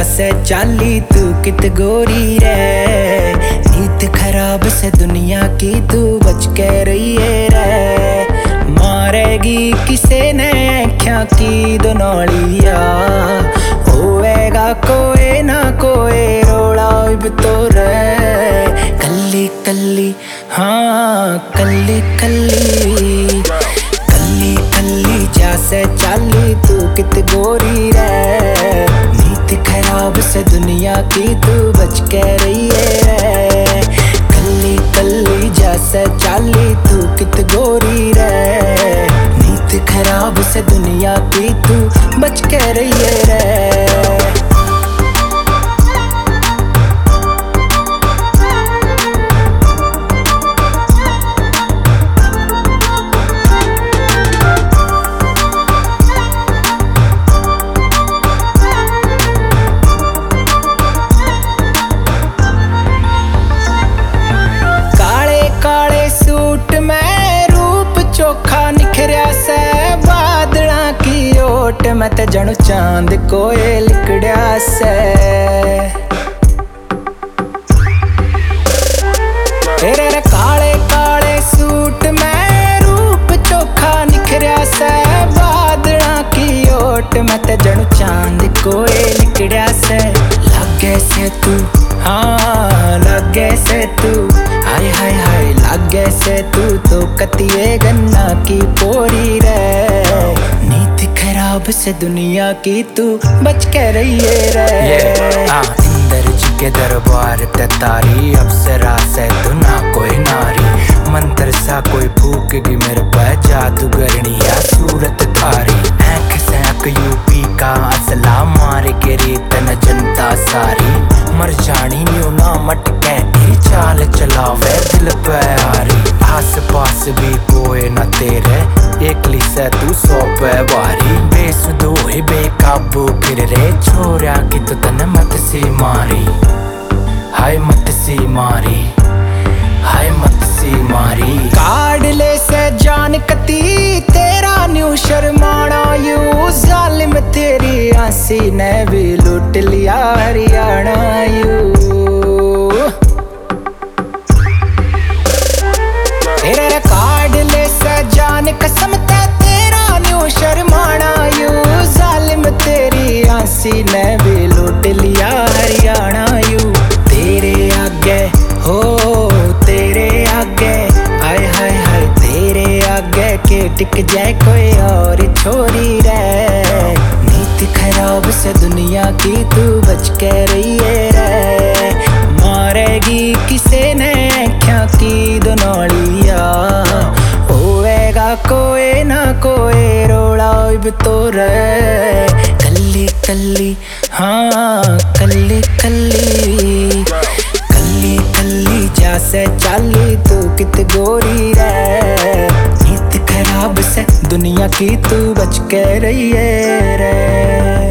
से चाली तू कित गोरी रे। नीत खराब से दुनिया की तू बच के रहिए रे। मारेगी किसे ने क्या की दोनोलिया, होएगा कोई ना कोई रोड़ा इब तो रे। कल्ली कल्ली हाँ कल्ली कल्ली कल्ली कल्ली जैसे चाली तू कित गोरी रे। नीत खराब से दुनिया की तू बच के रहिए रे। कल्ली कल्ली जैसे चाली तू कित गोरी रे। नीत खराब से दुनिया की तू बच के रहिए रे। चोखा निखरिया से बादला की ओट, मैं ते जणु चांद कोए लिकड़िया से। तेरे रे काले काले सूट में रूप चोखा निखरिया से बादला की ओट, मैं ते जणु चांद कोए लिकड़िया से। लगे से तू हाँ लगे से तू हाय हाय हाय लगे से तू तो कतिए गन्ना की पोरी रे। नीत खराब से दुनिया की तू बच के रहिए रे। इंदर जी के दरबार ते तारी अप्सरा से तू ना कोई नारी। मंत्र सा कोई फूकेगी मेरे पे जादूगरनिया सूरत थारी। आँख से आँख यूपी का असला मारे के रेतन जनता सारी। मर जानी न्यू ना मटके तेरी चाल चलावे दिल पे आरी। आस पास भी कोई न तेरे एकली से तू सौ पे बारी। बेसुदो ही बेकाबू फिर रे छोरा की तो तन मत सी मारी। हाय मत सी मारी हाय मत सी मारी। काट ले से जान कती तेरा न्यू शर्माना यू। जालिम तेरी आंसी ने भी लूट लिया हरियाणा यू। तेरे रे काट ले से जान कसम ते तेरा न्यू शर्माना यू। जालिम तेरी आंसी ने भी लूट लिया हरियाणा यू। तेरे आगे हो तेरे आगे हाय हाय हाय तेरे आगे के टिक जाए कोई और छोरी रे। नीत खराब से दुनिया की तू बच के रहिए रे। मारेगी किसे ने क्या की दोनोलिया, होएगा कोई ना कोई रोड़ा इब तो रे। कल्ली कल्ली हाँ कल्ली कल्ली कल्ली कल्ली जैसे चाली तू कित गोरी रे। नीत खराब से दुनिया की तू बच के रहिए रे।